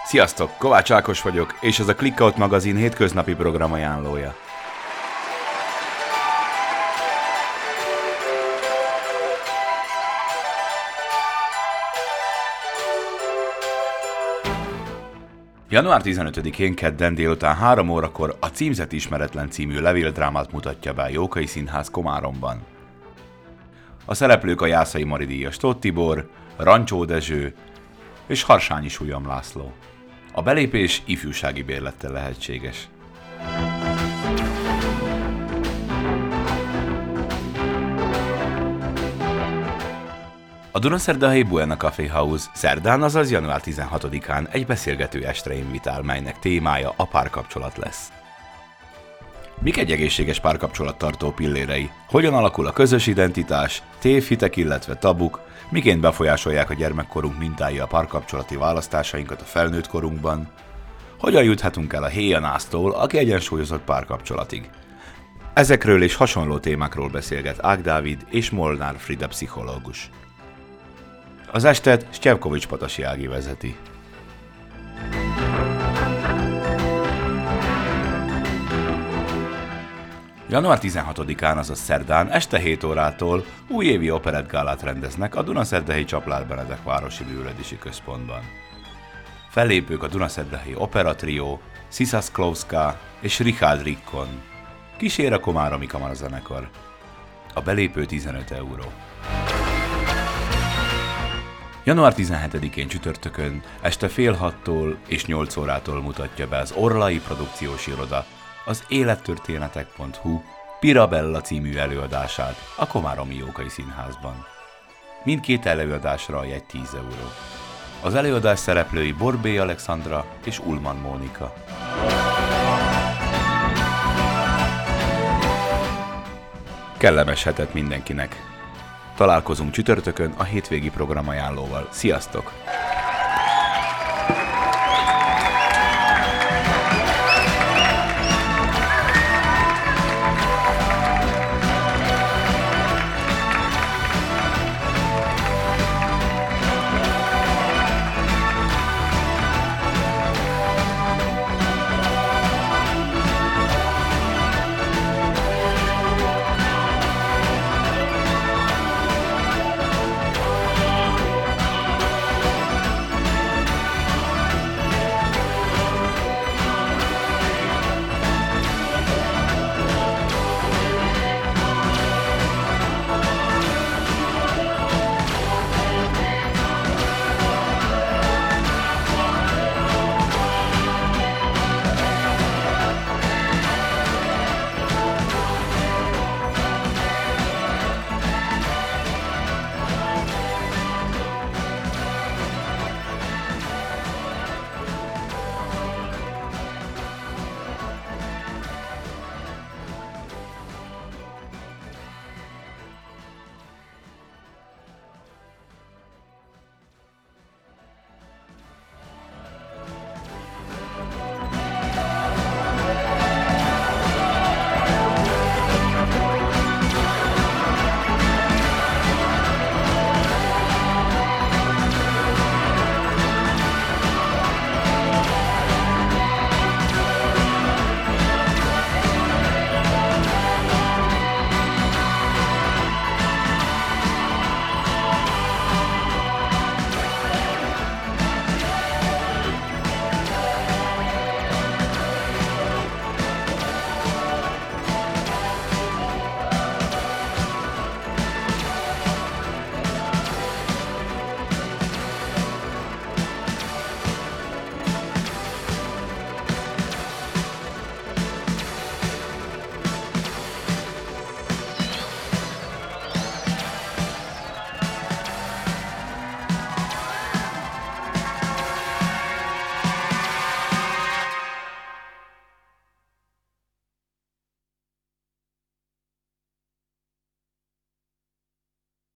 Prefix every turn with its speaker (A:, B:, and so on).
A: Sziasztok, Kovács Ákos vagyok, és ez a Clickout magazin hétköznapi program ajánlója. Január 15-én kedden délután 3 órakor a Címzett ismeretlen című levéldrámát mutatja be a Jókai Színház Komáromban. A szereplők a Jászai Mari díjas Tóth Tibor, Rancsó Dezső és Harsányi Súlyom László. A belépés ifjúsági bérlettel lehetséges. A Dunaszerdahelyi Buena Café House szerdán, azaz január 16-án egy beszélgető estre invitál, melynek témája a párkapcsolat lesz. Mik egy egészséges párkapcsolattartó pillérei? Hogyan alakul a közös identitás, tévhitek, illetve tabuk? Miként befolyásolják a gyermekkorunk mintái a párkapcsolati választásainkat a felnőtt korunkban? Hogyan juthatunk el a héjanásztól a kiegyensúlyozott párkapcsolatig? Ezekről és hasonló témákról beszélget Ág Dávid és Molnár Frida pszichológus. Az estet Sztyevkovics Patasi Ági vezeti. Január 16-án, azaz szerdán este 7 órától újévi operettgálát rendeznek a Dunaszerdahelyi Csaplár Benedek Városi Művelődési Központban. Fellépők a Dunaszerdahelyi Opera Trio, Sisa Sklovska és Richard Rickon. Kísér a Komáromi Kamarazenekar. A belépő 15 euró. Január 17-én csütörtökön este fél 6-tól és 8 órától mutatja be az Orlai Produkciós Iroda az élettörténetek.hu Pirabella című előadását a Komáromi Jókai Színházban. Mindkét előadásra a jegy 10 euró. Az előadás szereplői Borbély Alexandra és Ullman Mónika. Kellemes hetet mindenkinek! Találkozunk csütörtökön a hétvégi programajánlóval. Sziasztok!